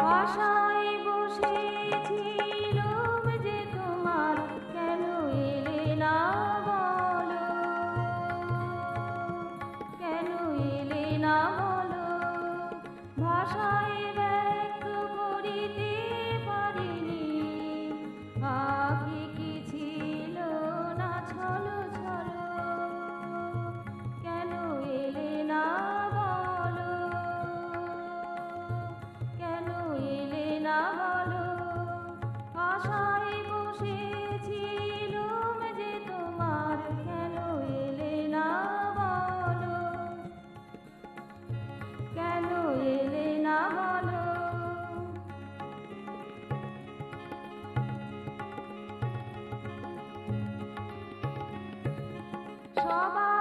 আশায় বসেছিলুম যে তোমার, কেন এলে না বলো, কেন এলে না বলো। ভাষায় ব্যক্ত করিতে পারিনি, আগে কি ছিল না ছলো ছলো, কেন এলে না বলো, কেন এলে না বলো। আশায় বসেছিলুম যে তোমার, কেন এলে না বলো, কেন এলে না বলো। সবাই